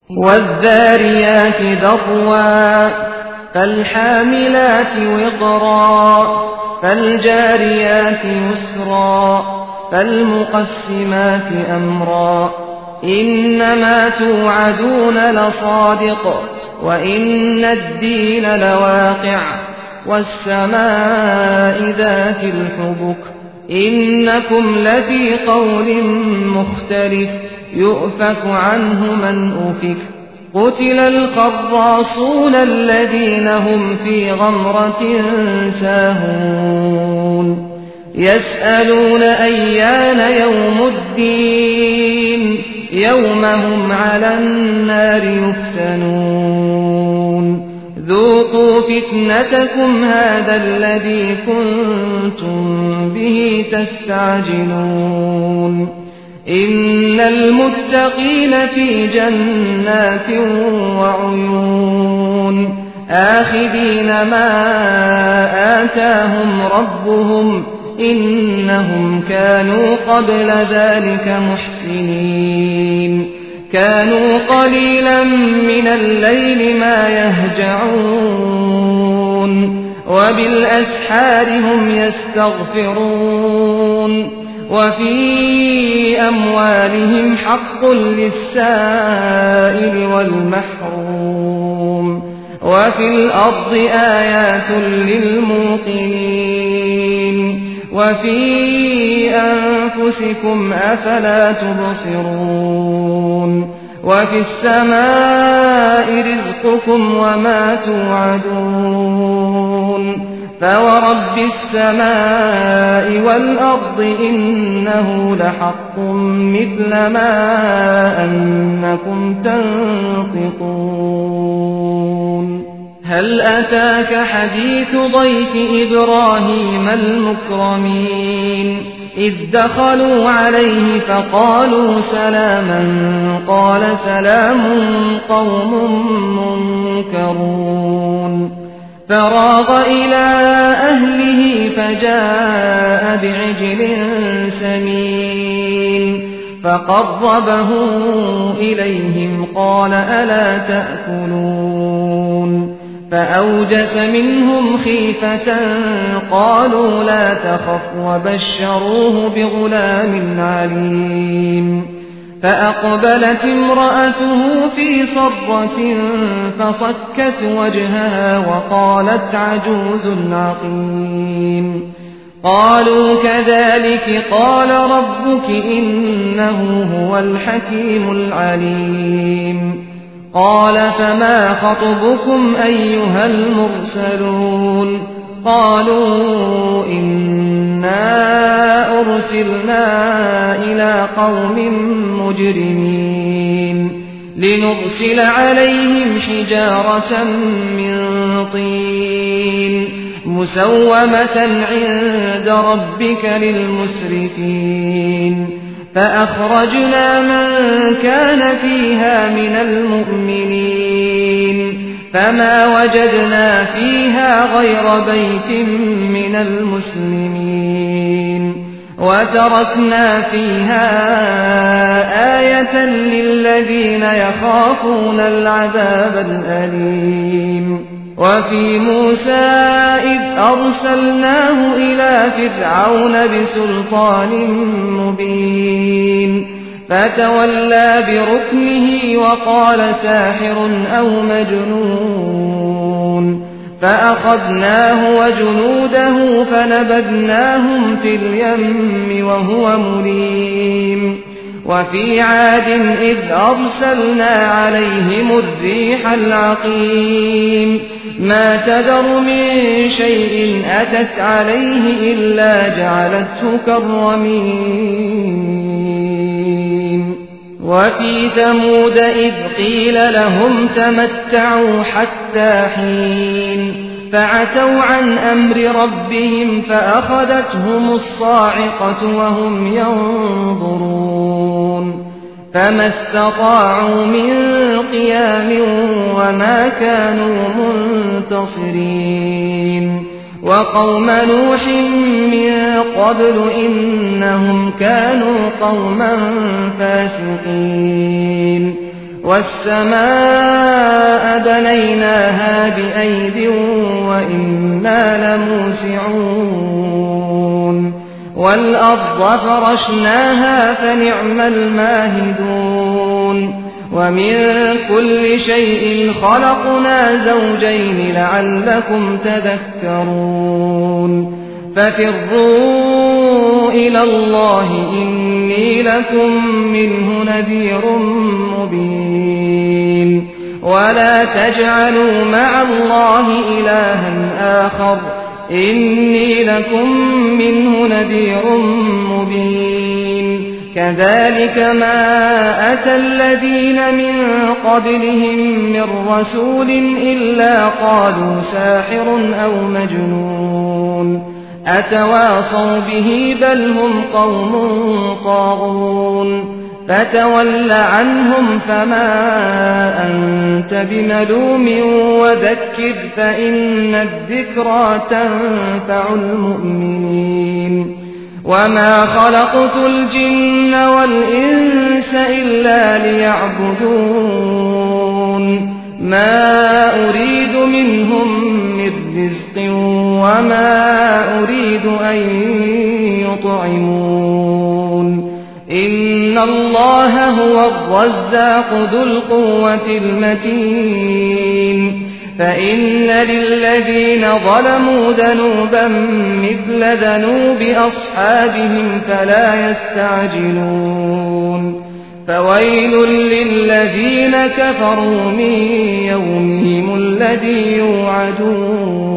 والذاريات ذروا فالحاملات وقرا فالجاريات يسرا فالمقسمات أمرا إنما توعدون لصادق وإن الدين لواقع والسماء ذات الحبك إنكم لفي قول مختلف يؤفك عنه من أفك قتل القراصون الذين هم في غمرة ساهون يسألون أيان يوم الدين يوم هم على النار يفتنون ذوقوا فتنتكم هذا الذي كنتم به تستعجلون إن المتقين في جنات وعيون آخذين ما آتاهم ربهم إنهم كانوا قبل ذلك محسنين كانوا قليلا من الليل ما يهجعون وبالأسحار هم يستغفرون وفي أموالهم حق للسائل والمحروم وفي الأرض آيات للموقنين وفي أنفسكم أفلا تبصرون وفي السماء رزقكم وما توعدون فورب السماء والأرض إنه لحق مثل ما أنكم تنطقون هل أتاك حديث ضيف إبراهيم المكرمين إذ دخلوا عليه فقالوا سلاما قال سلام قوم منكرون فراغ إلى أهله فجاء بعجل سمين فقربه إليهم قال ألا تأكلون فأوجس منهم خيفة قالوا لا تخف وبشروه بغلام عليم فأقبلت امرأته في صرة فصكت وجهها وقالت عجوز عقيم قالوا كذلك قال ربك إنه هو الحكيم العليم قال فما خطبكم أيها المرسلون قالوا إنا أرسلنا إلى قوم مجرمين لنرسل عليهم حجارة من طين مسومة عند ربك للمسرفين فأخرجنا من كان فيها من المؤمنين فما وجدنا فيها غير بيت من المسلمين وتركنا فيها آية للذين يخافون العذاب الأليم وفي موسى إذ أرسلناه إلى فرعون بسلطان مبين فتولى بركنه وقال ساحر أو مجنون فأخذناه وجنوده فنبذناهم في اليم وهو مليم وفي عاد إذ أرسلنا عليهم الريح العقيم ما تذر من شيء أتت عليه إلا جعلته كالرميم وفي ثمود إذ قيل لهم تمتعوا حتى حين فعتوا عن أمر ربهم فأخذتهم الصاعقة وهم ينظرون فما استطاعوا من قيام وما كانوا منتصرين وقوم نوح من قبل إنهم كانوا قوما فاسقين والسماء بنيناها بأيد وإنا لموسعون والأرض فرشناها فنعم الماهدون ومن كل شيء خلقنا زوجين لعلكم تذكرون ففروا إلى الله إني لكم منه نذير مبين ولا تجعلوا مع الله إلها آخر إني لكم منه نذير مبين كذلك ما أتى الذين من قبلهم من رسول إلا قالوا ساحر أو مجنون أتواصوا به بل هم قوم طاغون فتول عنهم فما أنت بملوم وذكر فإن الذكرى تنفع المؤمنين وما خلقت الجن والإنس إلا ليعبدون ما أريد منهم من رزق وما أريد أن يطعمون إن الله هو الرزاق ذو القوة المتين فإن للذين ظلموا ذنوبا مثل ذنوب أصحابهم فلا يستعجلون فويل للذين كفروا من يومهم الذي يوعدون